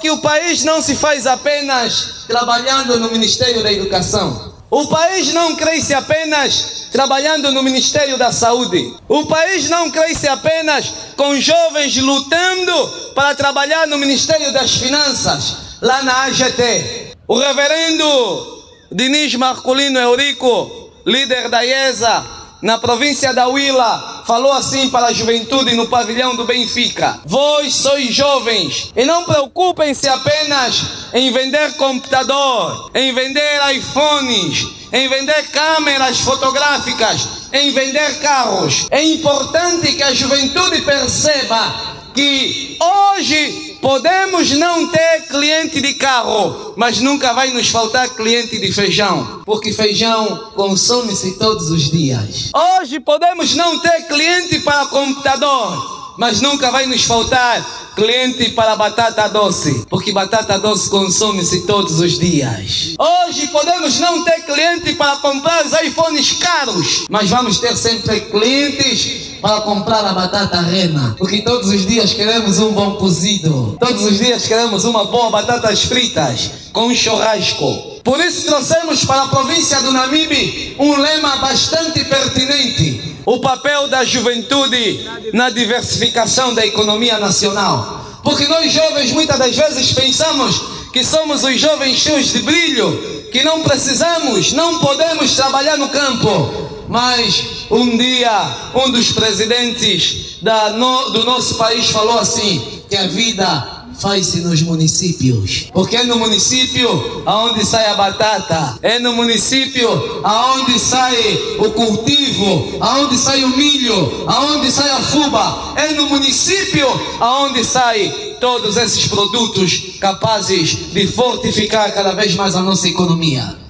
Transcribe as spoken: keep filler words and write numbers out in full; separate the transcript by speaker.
Speaker 1: Porque o país não se faz apenas trabalhando no Ministério da Educação. O país não cresce apenas trabalhando no Ministério da Saúde. O país não cresce apenas com jovens lutando para trabalhar no Ministério das Finanças, lá na A G T. O reverendo Diniz Marculino Eurico, líder da I E S A, na província da Huila, falou assim para a juventude no pavilhão do Benfica: vós sois jovens e não preocupem-se apenas em vender computador, em vender iPhones, em vender câmeras fotográficas, em vender carros. É importante que a juventude perceba que hoje podemos não ter cliente de carro, mas nunca vai nos faltar cliente de feijão, porque feijão consome-se todos os dias. Hoje podemos não ter cliente para computador, mas nunca vai nos faltar cliente para batata doce, porque batata doce consome-se todos os dias. Hoje podemos não ter cliente para comprar os iPhones caros, mas vamos ter sempre clientes para comprar a batata rena, porque todos os dias queremos um bom cozido, todos os dias queremos uma boa batatas fritas com um churrasco. Por isso trouxemos para a província do Namibe um lema bastante pertinente: o papel da juventude na diversificação da economia nacional. Porque nós jovens muitas das vezes pensamos que somos os jovens cheios de brilho, que não precisamos, não podemos trabalhar no campo. Mas um dia um dos presidentes da, no, do nosso país falou assim, que a vida faz-se nos municípios, porque é no município aonde sai a batata, é no município aonde sai o cultivo, aonde sai o milho, aonde sai a fuba, é no município aonde sai todos esses produtos capazes de fortificar cada vez mais a nossa economia.